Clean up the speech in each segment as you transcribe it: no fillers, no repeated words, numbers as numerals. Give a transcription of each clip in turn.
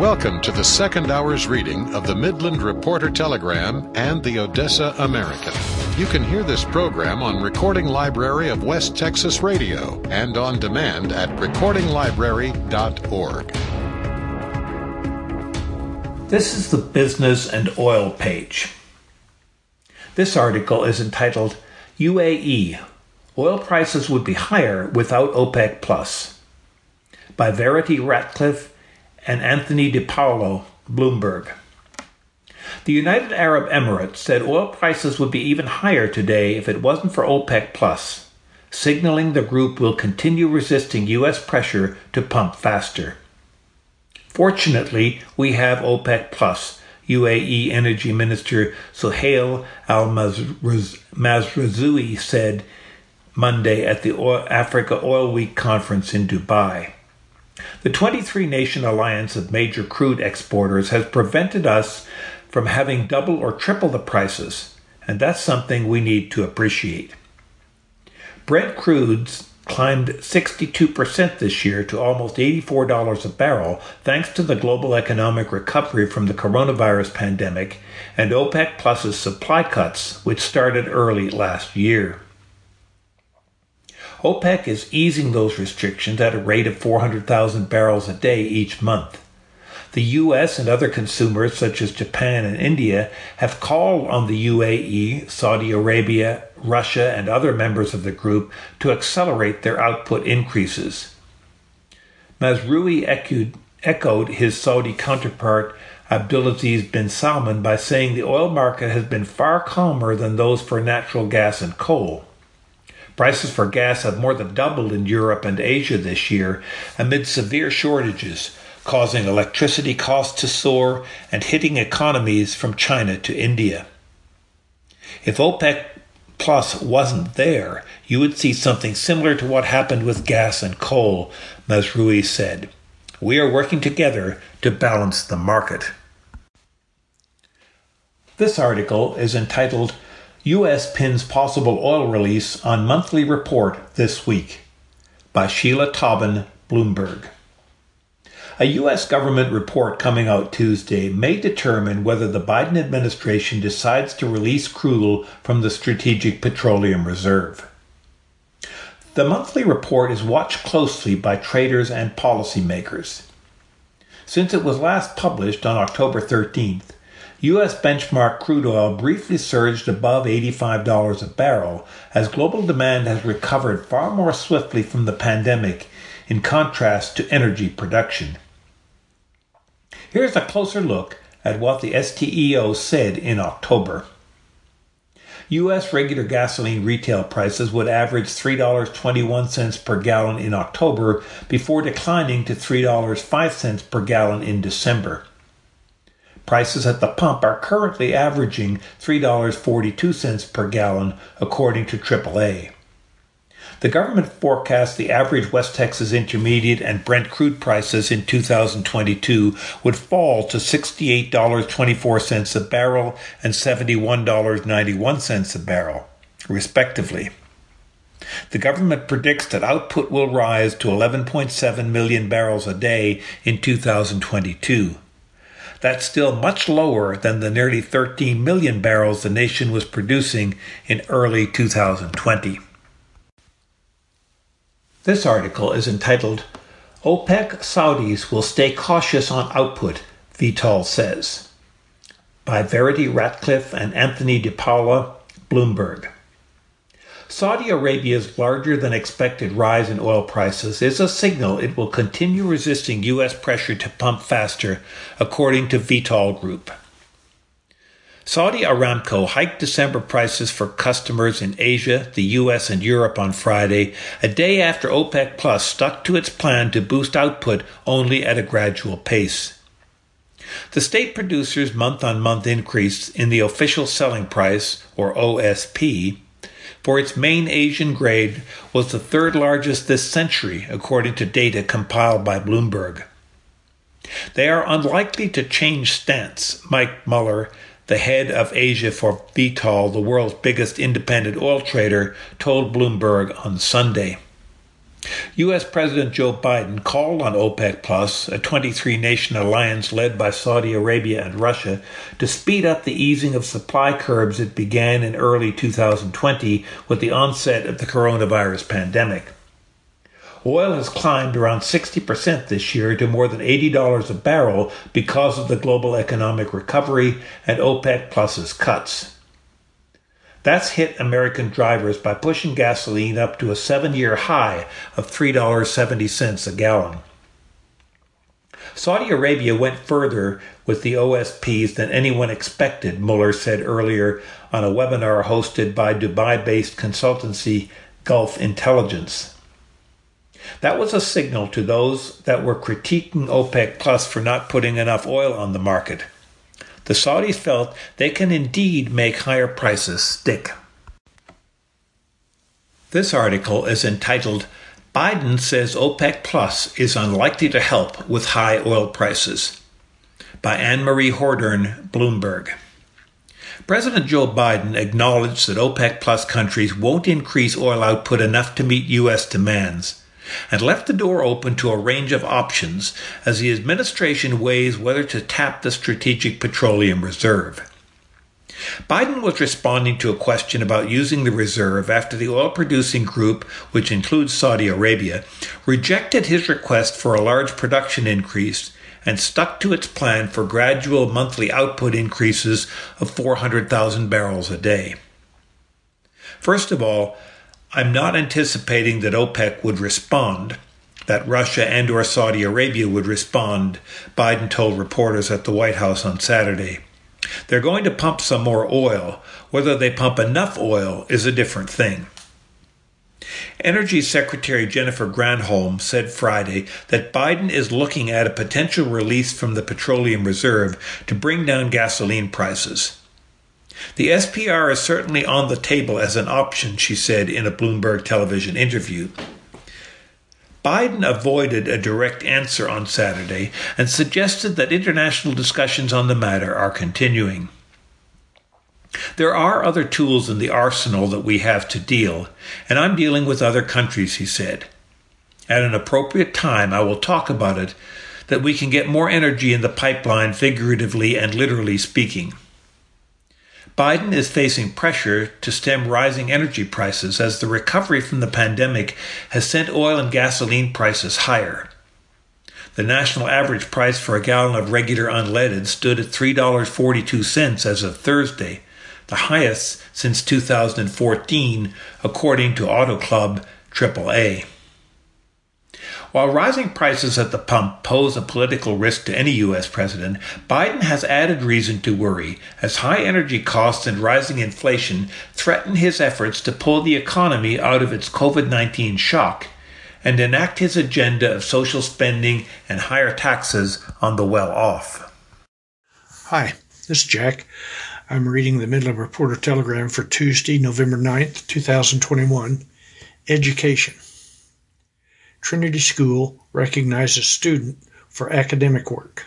Welcome to the second hour's reading of the Midland Reporter Telegram and the Odessa American. You can hear this program on Recording Library of West Texas Radio and on demand at recordinglibrary.org. This is the Business and Oil page. This article is entitled, UAE, Oil Prices Would Be Higher Without OPEC Plus, by Verity Ratcliffe and Anthony DiPaolo, Bloomberg. The United Arab Emirates said oil prices would be even higher today if it wasn't for OPEC Plus, signaling the group will continue resisting U.S. pressure to pump faster. Fortunately, we have OPEC Plus, UAE Energy Minister Suhail Al-Mazraoui said Monday at the Africa Oil Week conference in Dubai. The 23-nation alliance of major crude exporters has prevented us from having double or triple the prices, and that's something we need to appreciate. Brent crudes climbed 62% this year to almost $84 a barrel thanks to the global economic recovery from the coronavirus pandemic and OPEC Plus's supply cuts, which started early last year. OPEC is easing those restrictions at a rate of 400,000 barrels a day each month. The U.S. and other consumers such as Japan and India have called on the UAE, Saudi Arabia, Russia, and other members of the group to accelerate their output increases. Mazraoui echoed his Saudi counterpart Abdulaziz bin Salman by saying the oil market has been far calmer than those for natural gas and coal. Prices for gas have more than doubled in Europe and Asia this year amid severe shortages, causing electricity costs to soar and hitting economies from China to India. If OPEC Plus wasn't there, you would see something similar to what happened with gas and coal, Mazraoui said. We are working together to balance the market. This article is entitled, U.S. pins possible oil release on monthly report this week, by Sheila Tobin, Bloomberg. A U.S. government report coming out Tuesday may determine whether the Biden administration decides to release crude from the Strategic Petroleum Reserve. The monthly report is watched closely by traders and policymakers. Since it was last published on October 13th, U.S. benchmark crude oil briefly surged above $85 a barrel as global demand has recovered far more swiftly from the pandemic in contrast to energy production. Here's a closer look at what the STEO said in October. U.S. regular gasoline retail prices would average $3.21 per gallon in October before declining to $3.05 per gallon in December. Prices at the pump are currently averaging $3.42 per gallon, according to AAA. The government forecasts the average West Texas Intermediate and Brent crude prices in 2022 would fall to $68.24 a barrel and $71.91 a barrel, respectively. The government predicts that output will rise to 11.7 million barrels a day in 2022. That's still much lower than the nearly 13 million barrels the nation was producing in early 2020. This article is entitled, OPEC Saudis Will Stay Cautious on Output, Vitol Says, by Verity Ratcliffe and Anthony DiPaolo, Bloomberg. Saudi Arabia's larger-than-expected rise in oil prices is a signal it will continue resisting U.S. pressure to pump faster, according to Vitol Group. Saudi Aramco hiked December prices for customers in Asia, the U.S., and Europe on Friday, a day after OPEC Plus stuck to its plan to boost output only at a gradual pace. The state producer's month-on-month increase in the official selling price, or OSP, for its main Asian grade was the third largest this century, according to data compiled by Bloomberg. They are unlikely to change stance, Mike Muller, the head of Asia for Vitol, the world's biggest independent oil trader, told Bloomberg on Sunday. U.S. President Joe Biden called on OPEC+, a 23-nation alliance led by Saudi Arabia and Russia, to speed up the easing of supply curbs that began in early 2020 with the onset of the coronavirus pandemic. Oil has climbed around 60% this year to more than $80 a barrel because of the global economic recovery and OPEC+'s cuts. That's hit American drivers by pushing gasoline up to a 7-year high of $3.70 a gallon. Saudi Arabia went further with the OSPs than anyone expected, Mueller said earlier on a webinar hosted by Dubai-based consultancy Gulf Intelligence. That was a signal to those that were critiquing OPEC Plus for not putting enough oil on the market. The Saudis felt they can indeed make higher prices stick. This article is entitled, Biden says OPEC Plus is unlikely to help with high oil prices, by Anne-Marie Hordern, Bloomberg. President Joe Biden acknowledged that OPEC Plus countries won't increase oil output enough to meet U.S. demands, and left the door open to a range of options as the administration weighs whether to tap the Strategic Petroleum Reserve. Biden was responding to a question about using the reserve after the oil-producing group, which includes Saudi Arabia, rejected his request for a large production increase and stuck to its plan for gradual monthly output increases of 400,000 barrels a day. First of all, I'm not anticipating that OPEC would respond, that Russia and or Saudi Arabia would respond, Biden told reporters at the White House on Saturday. They're going to pump some more oil. Whether they pump enough oil is a different thing. Energy Secretary Jennifer Granholm said Friday that Biden is looking at a potential release from the Petroleum Reserve to bring down gasoline prices. The SPR is certainly on the table as an option, she said in a Bloomberg television interview. Biden avoided a direct answer on Saturday and suggested that international discussions on the matter are continuing. There are other tools in the arsenal that we have to deal, and I'm dealing with other countries, he said. At an appropriate time, I will talk about it, that we can get more energy in the pipeline, figuratively and literally speaking. Biden is facing pressure to stem rising energy prices as the recovery from the pandemic has sent oil and gasoline prices higher. The national average price for a gallon of regular unleaded stood at $3.42 as of Thursday, the highest since 2014, according to Auto Club AAA. While rising prices at the pump pose a political risk to any U.S. president, Biden has added reason to worry as high energy costs and rising inflation threaten his efforts to pull the economy out of its COVID-19 shock and enact his agenda of social spending and higher taxes on the well-off. Hi, this is Jack. I'm reading the Midland Reporter Telegram for Tuesday, November 9th, 2021. Education. Trinity School recognizes student for academic work.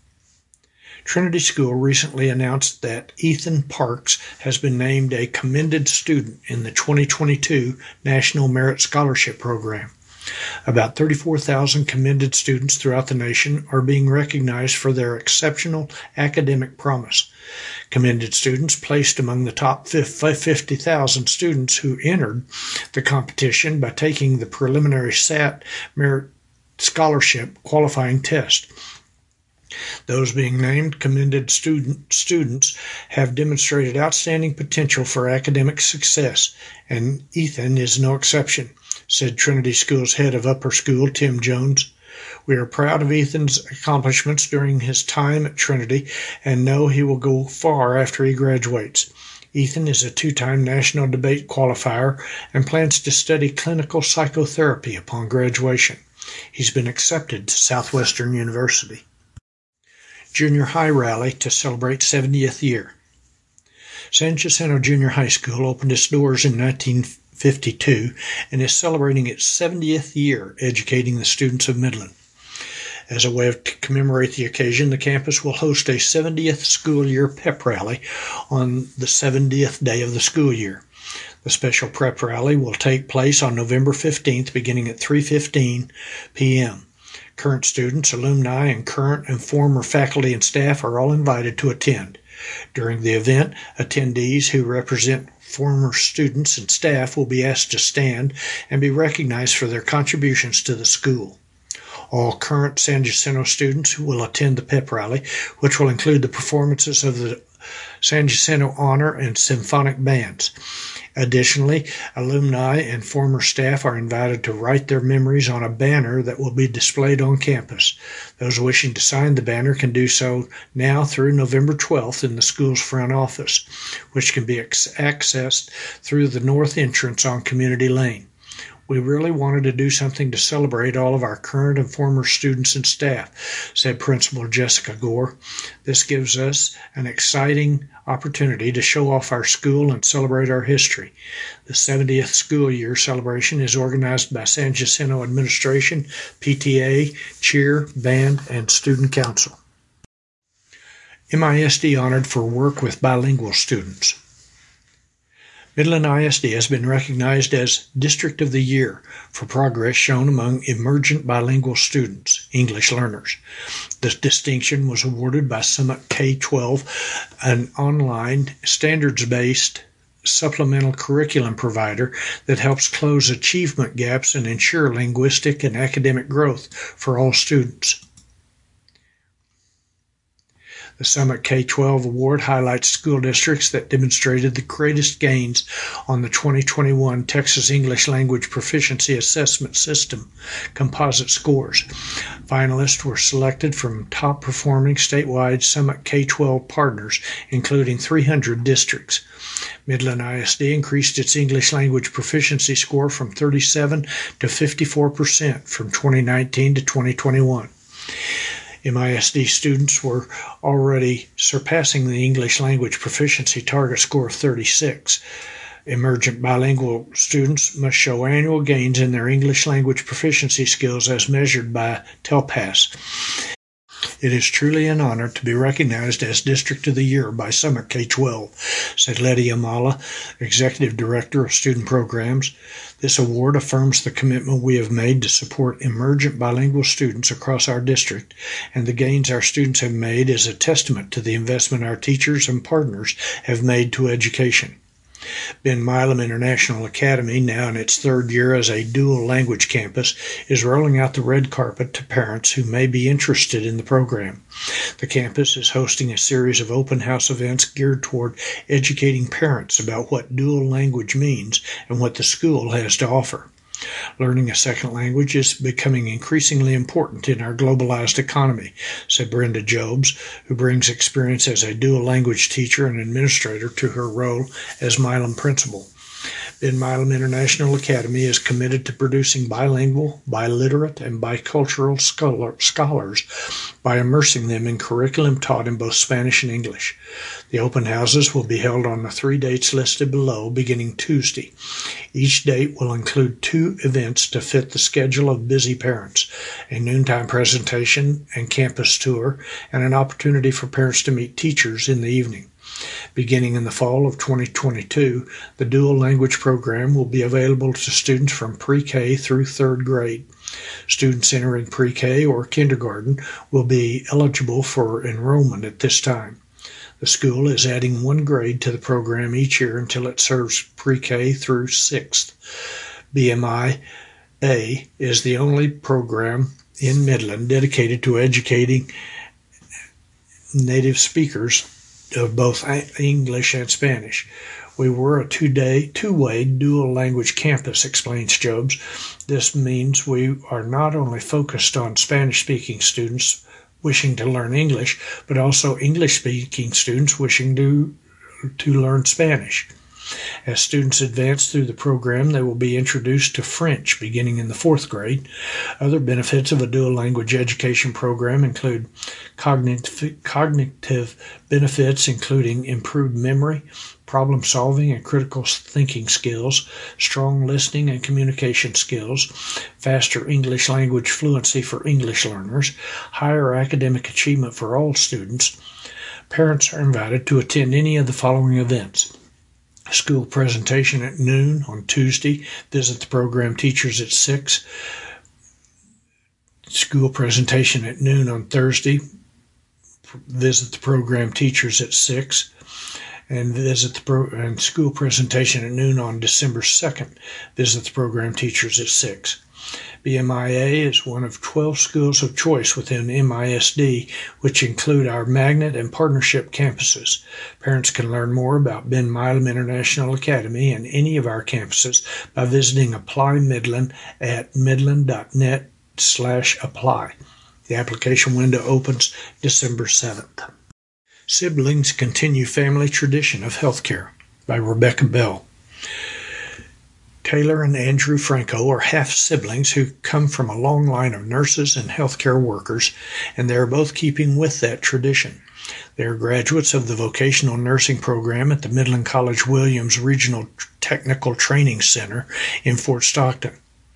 Trinity School recently announced that Ethan Parks has been named a commended student in the 2022 National Merit Scholarship Program. About 34,000 commended students throughout the nation are being recognized for their exceptional academic promise. Commended students placed among the top 50,000 students who entered the competition by taking the preliminary SAT Merit Scholarship qualifying test. Those being named commended students have demonstrated outstanding potential for academic success, and Ethan is no exception, said Trinity School's head of upper school, Tim Jones. We are proud of Ethan's accomplishments during his time at Trinity and know he will go far after he graduates. Ethan is a 2-time national debate qualifier and plans to study clinical psychotherapy upon graduation. He's been accepted to Southwestern University. Junior High Rally to celebrate 70th year. San Jacinto Junior High School opened its doors in 1952 and is celebrating its 70th year educating the students of Midland. As a way to commemorate the occasion, the campus will host a 70th school year pep rally on the 70th day of the school year. The special prep rally will take place on November 15th beginning at 3:15 p.m. Current students, alumni, and current and former faculty and staff are all invited to attend. During the event, attendees who represent former students and staff will be asked to stand and be recognized for their contributions to the school. All current San Jacinto students will attend the pep rally, which will include the performances of the San Jacinto Honor and Symphonic Bands. Additionally, alumni and former staff are invited to write their memories on a banner that will be displayed on campus. Those wishing to sign the banner can do so now through November 12th in the school's front office, which can be accessed through the north entrance on Community Lane. We really wanted to do something to celebrate all of our current and former students and staff, said Principal Jessica Gore. This gives us an exciting opportunity to show off our school and celebrate our history. The 70th school year celebration is organized by San Jacinto Administration, PTA, Cheer, Band, and Student Council. MISD honored for work with bilingual students. Midland ISD has been recognized as District of the Year for progress shown among emergent bilingual students, English learners. This distinction was awarded by Summit K-12, an online, standards-based supplemental curriculum provider that helps close achievement gaps and ensure linguistic and academic growth for all students. The Summit K-12 Award highlights school districts that demonstrated the greatest gains on the 2021 Texas English Language Proficiency Assessment System composite scores. Finalists were selected from top-performing statewide Summit K-12 partners, including 300 districts. Midland ISD increased its English language proficiency score from 37 to 54% from 2019 to 2021. MISD students were already surpassing the English language proficiency target score of 36. Emergent bilingual students must show annual gains in their English language proficiency skills as measured by TELPAS. It is truly an honor to be recognized as District of the Year by Summit K-12, said Letty Amala, Executive Director of Student Programs. This award affirms the commitment we have made to support emergent bilingual students across our district, and the gains our students have made is a testament to the investment our teachers and partners have made to education. Ben Milam International Academy, now in its third year as a dual language campus, is rolling out the red carpet to parents who may be interested in the program. The campus is hosting a series of open house events geared toward educating parents about what dual language means and what the school has to offer. Learning a second language is becoming increasingly important in our globalized economy, said Brenda Jobs, who brings experience as a dual language teacher and administrator to her role as Milam principal. Ben Milam International Academy is committed to producing bilingual, biliterate, and bicultural scholars by immersing them in curriculum taught in both Spanish and English. The open houses will be held on the 3 dates listed below, beginning Tuesday. Each date will include 2 events to fit the schedule of busy parents, a noontime presentation and campus tour, and an opportunity for parents to meet teachers in the evening. Beginning in the fall of 2022, the dual language program will be available to students from pre-K through 3rd grade. Students entering pre-K or kindergarten will be eligible for enrollment at this time. The school is adding 1 grade to the program each year until it serves pre-K through 6th. BMI-A is the only program in Midland dedicated to educating native speakers of both English and Spanish. We were a two-way dual language campus, explains Jobs. This means we are not only focused on Spanish-speaking students wishing to learn English, but also English-speaking students wishing to learn Spanish. As students advance through the program, they will be introduced to French beginning in the 4th grade. Other benefits of a dual language education program include cognitive benefits, including improved memory, problem solving and critical thinking skills, strong listening and communication skills, faster English language fluency for English learners, higher academic achievement for all students. Parents are invited to attend any of the following events: School presentation at noon on Tuesday. Visit the program teachers at 6. School presentation at noon on Thursday. Visit the program teachers at 6. And and school presentation at noon on December 2nd. Visit the program teachers at 6. BMIA is one of 12 schools of choice within MISD, which include our magnet and partnership campuses. Parents can learn more about Ben Milam International Academy and any of our campuses by visiting Apply Midland at midland.net/apply. The application window opens December 7th. Siblings Continue Family Tradition of Healthcare by Rebecca Bell. Taylor and Andrew Franco are half-siblings who come from a long line of nurses and healthcare workers, and they are both keeping with that tradition. They are graduates of the vocational nursing program at the Midland College Williams Regional Technical Training Center in Fort Stockton.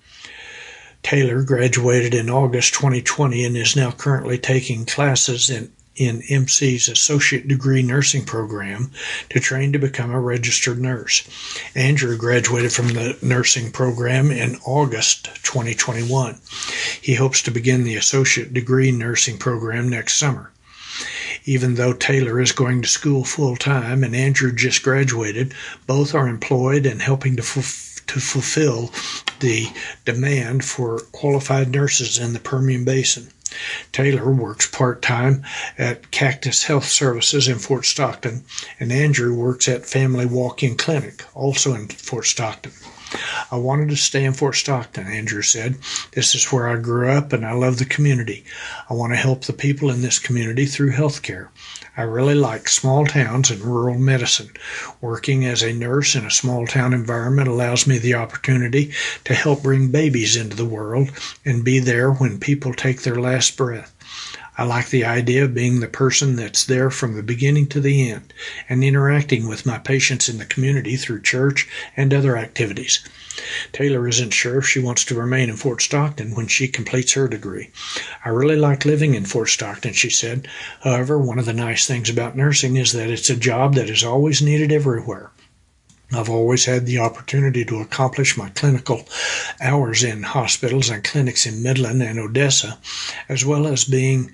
Taylor graduated in August 2020 and is now currently taking classes in MC's Associate Degree Nursing Program to train to become a registered nurse. Andrew graduated from the nursing program in August 2021. He hopes to begin the Associate Degree Nursing Program next summer. Even though Taylor is going to school full-time and Andrew just graduated, both are employed and helping to fulfill the demand for qualified nurses in the Permian Basin. Taylor works part-time at Cactus Health Services in Fort Stockton, and Andrew works at Family Walk-In Clinic, also in Fort Stockton. I wanted to stay in Fort Stockton, Andrew said. This is where I grew up, and I love the community. I want to help the people in this community through healthcare. I really like small towns and rural medicine. Working as a nurse in a small town environment allows me the opportunity to help bring babies into the world and be there when people take their last breath. I like the idea of being the person that's there from the beginning to the end and interacting with my patients in the community through church and other activities. Taylor isn't sure if she wants to remain in Fort Stockton when she completes her degree. I really like living in Fort Stockton, she said. However, one of the nice things about nursing is that it's a job that is always needed everywhere. I've always had the opportunity to accomplish my clinical hours in hospitals and clinics in Midland and Odessa, as well as the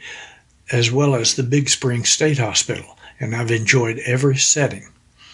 Big Spring State Hospital, and I've enjoyed every setting.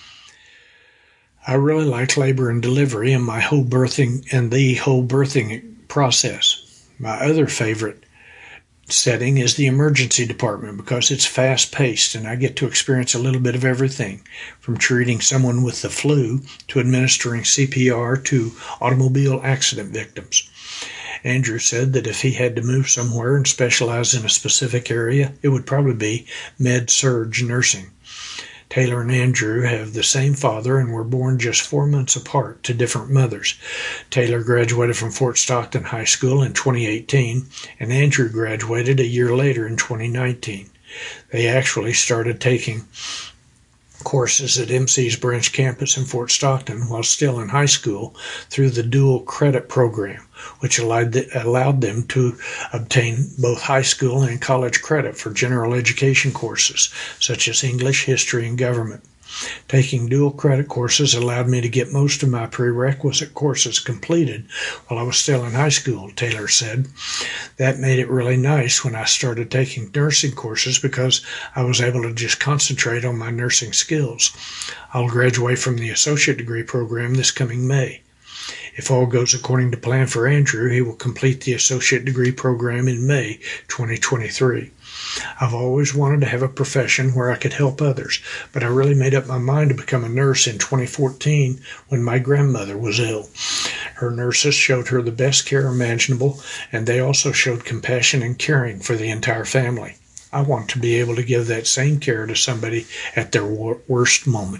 I really like labor and delivery and the whole birthing process. My other favorite setting is the emergency department because it's fast-paced and I get to experience a little bit of everything, from treating someone with the flu to administering CPR to automobile accident victims. Andrew said that if he had to move somewhere and specialize in a specific area, it would probably be med-surg nursing. Taylor and Andrew have the same father and were born just 4 months apart to different mothers. Taylor graduated from Fort Stockton High School in 2018, and Andrew graduated a year later in 2019. They actually started taking courses at MC's branch campus in Fort Stockton while still in high school through the dual credit program, which allowed them to obtain both high school and college credit for general education courses such as English, history, and government. Taking dual credit courses allowed me to get most of my prerequisite courses completed while I was still in high school, Taylor said. That made it really nice when I started taking nursing courses because I was able to just concentrate on my nursing skills. I'll graduate from the associate degree program this coming May. If all goes according to plan for Andrew, he will complete the associate degree program in May 2023. I've always wanted to have a profession where I could help others, but I really made up my mind to become a nurse in 2014 when my grandmother was ill. Her nurses showed her the best care imaginable, and they also showed compassion and caring for the entire family. I want to be able to give that same care to somebody at their worst moment.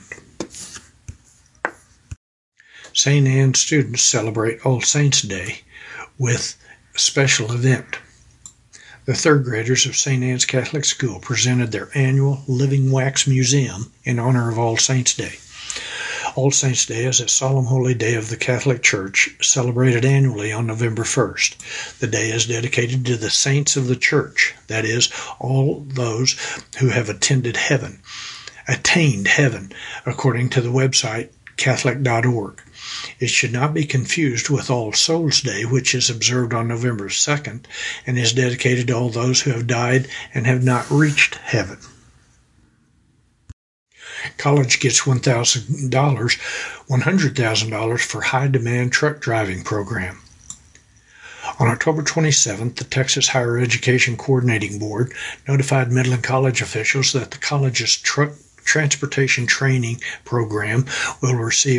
St. Anne students celebrate All Saints' Day with a special event. The third graders of St. Anne's Catholic School presented their annual Living Wax Museum in honor of All Saints' Day. All Saints' Day is a solemn holy day of the Catholic Church, celebrated annually on November 1st. The day is dedicated to the saints of the Church, that is, all those who have attained heaven, according to the website Catholic.org. It should not be confused with All Souls Day, which is observed on November 2nd and is dedicated to all those who have died and have not reached heaven. College gets $100,000 for high-demand truck driving program. On October 27th, the Texas Higher Education Coordinating Board notified Midland College officials that the college's truck transportation training program will receive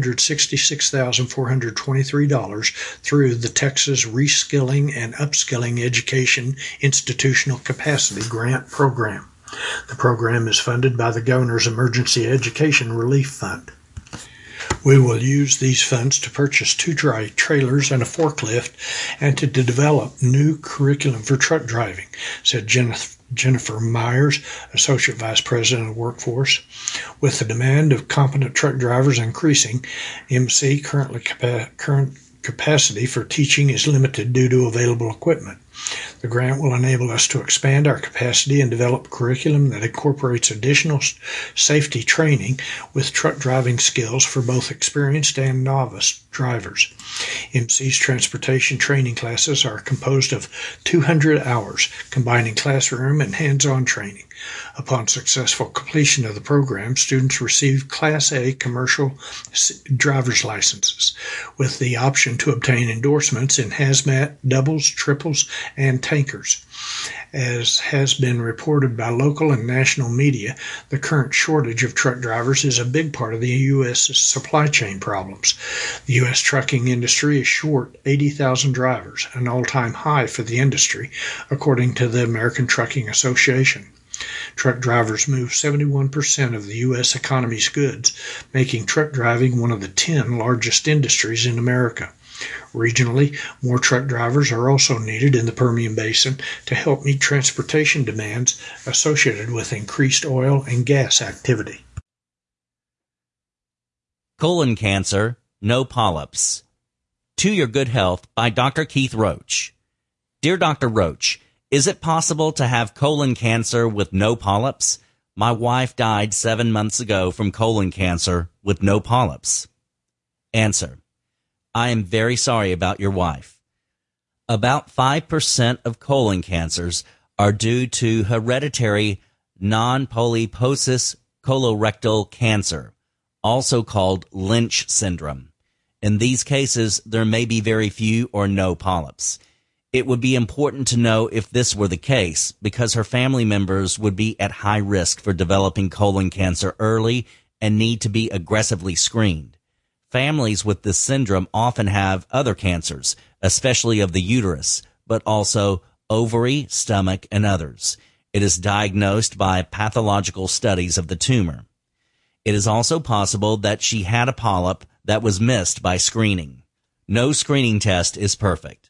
$166,423 through the Texas Reskilling and Upskilling Education Institutional Capacity Grant Program. The program is funded by the Governor's Emergency Education Relief Fund. We will use these funds to purchase 2 dry trailers and a forklift and to develop new curriculum for truck driving, said Jennifer Myers, Associate Vice President of Workforce. With the demand of competent truck drivers increasing, MC current capacity for teaching is limited due to available equipment. The grant will enable us to expand our capacity and develop curriculum that incorporates additional safety training with truck driving skills for both experienced and novice drivers. MC's transportation training classes are composed of 200 hours, combining classroom and hands-on training. Upon successful completion of the program, students receive Class A commercial driver's licenses, with the option to obtain endorsements in hazmat, doubles, triples, and tankers. As has been reported by local and national media, the current shortage of truck drivers is a big part of the U.S.'s supply chain problems. The U.S. trucking industry is short 80,000 drivers, an all-time high for the industry, according to the American Trucking Association. Truck drivers move 71% of the U.S. economy's goods, making truck driving one of the 10 largest industries in America. Regionally, more truck drivers are also needed in the Permian Basin to help meet transportation demands associated with increased oil and gas activity. Colon cancer, no polyps. To Your Good Health by Dr. Keith Roach. Dear Dr. Roach, is it possible to have colon cancer with no polyps? My wife died 7 months ago from colon cancer with no polyps. Answer. I am very sorry about your wife. About 5% of colon cancers are due to hereditary non-polyposis colorectal cancer, also called Lynch syndrome. In these cases, there may be very few or no polyps. It would be important to know if this were the case because her family members would be at high risk for developing colon cancer early and need to be aggressively screened. Families with this syndrome often have other cancers, especially of the uterus, but also ovary, stomach, and others. It is diagnosed by pathological studies of the tumor. It is also possible that she had a polyp that was missed by screening. No screening test is perfect.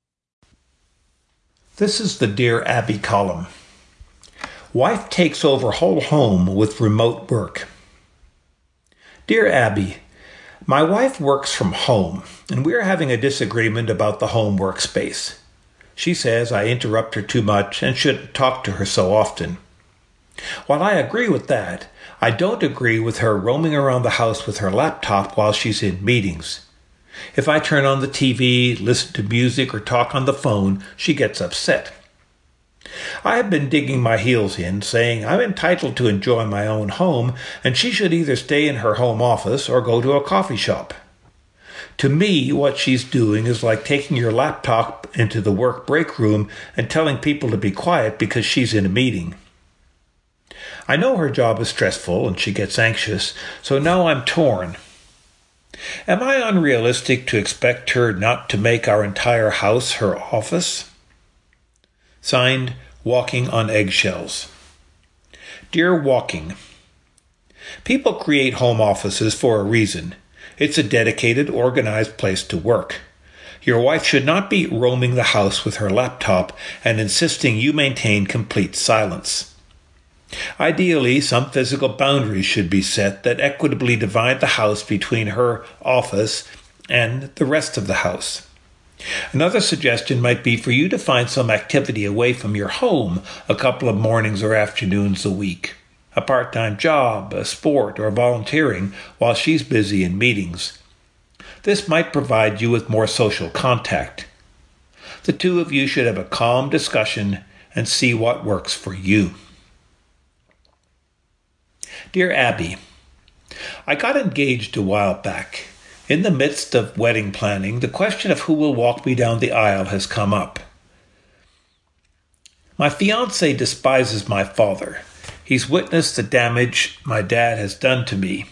This is the Dear Abby column. Wife takes over whole home with remote work. Dear Abby, my wife works from home, and we are having a disagreement about the home workspace. She says I interrupt her too much and shouldn't talk to her so often. While I agree with that, I don't agree with her roaming around the house with her laptop while she's in meetings. If I turn on the TV, listen to music, or talk on the phone, she gets upset. I have been digging my heels in, saying I'm entitled to enjoy my own home, and she should either stay in her home office or go to a coffee shop. To me, what she's doing is like taking your laptop into the work break room and telling people to be quiet because she's in a meeting. I know her job is stressful and she gets anxious, so now I'm torn. Am I unrealistic to expect her not to make our entire house her office? Signed, Walking on Eggshells. Dear Walking, people create home offices for a reason. It's a dedicated, organized place to work. Your wife should not be roaming the house with her laptop and insisting you maintain complete silence. Ideally, some physical boundaries should be set that equitably divide the house between her office and the rest of the house. Another suggestion might be for you to find some activity away from your home a couple of mornings or afternoons a week. a part-time job, a sport, or volunteering while she's busy in meetings. This might provide you with more social contact. The two of you should have a calm discussion and see what works for you. Dear Abby, I got engaged a while back. In the midst of wedding planning, the question of who will walk me down the aisle has come up. My fiancé despises my father. He's witnessed the damage my dad has done to me.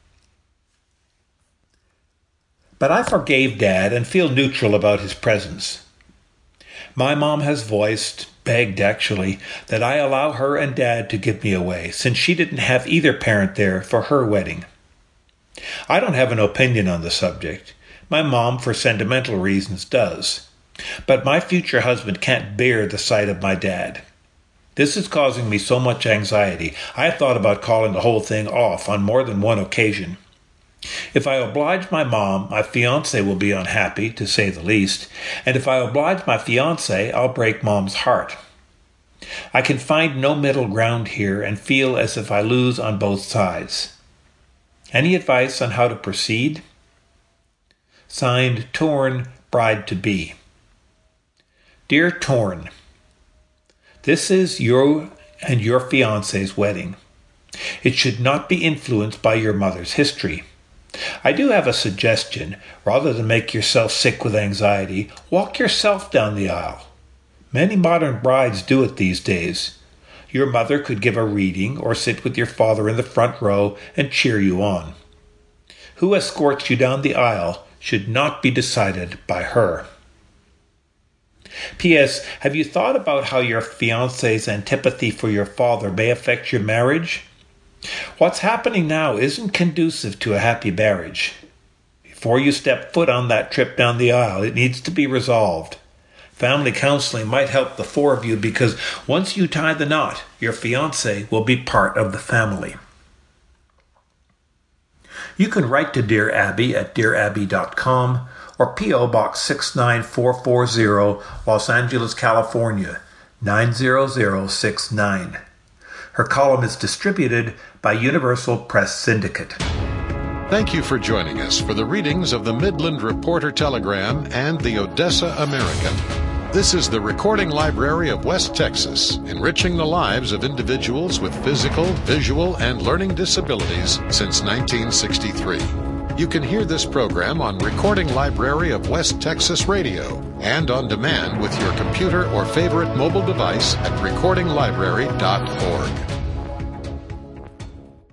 But I forgave Dad and feel neutral about his presence. My mom has begged actually, that I allow her and Dad to give me away, since she didn't have either parent there for her wedding. I don't have an opinion on the subject. My mom, for sentimental reasons, does. But my future husband can't bear the sight of my dad. This is causing me so much anxiety. I have thought about calling the whole thing off on more than one occasion. If I oblige my mom, my fiancé will be unhappy, to say the least, and if I oblige my fiancé, I'll break Mom's heart. I can find no middle ground here and feel as if I lose on both sides. Any advice on how to proceed? Signed, Torn, Bride-to-be. Dear Torn, this is you and your fiancé's wedding. It should not be influenced by your mother's history. I do have a suggestion. Rather than make yourself sick with anxiety, walk yourself down the aisle. Many modern brides do it these days. Your mother could give a reading or sit with your father in the front row and cheer you on. Who escorts you down the aisle should not be decided by her. P.S. Have you thought about how your fiancé's antipathy for your father may affect your marriage? What's happening now isn't conducive to a happy marriage. Before you step foot on that trip down the aisle, it needs to be resolved. Family counseling might help the four of you because once you tie the knot, your fiancé will be part of the family. You can write to Dear Abby at dearabby.com or P.O. Box 69440, Los Angeles, California, 90069. Her column is distributed by Universal Press Syndicate. Thank you for joining us for the readings of the Midland Reporter Telegram and the Odessa American. This is the Recording Library of West Texas, enriching the lives of individuals with physical, visual, and learning disabilities since 1963. You can hear this program on Recording Library of West Texas Radio and on demand with your computer or favorite mobile device at recordinglibrary.org.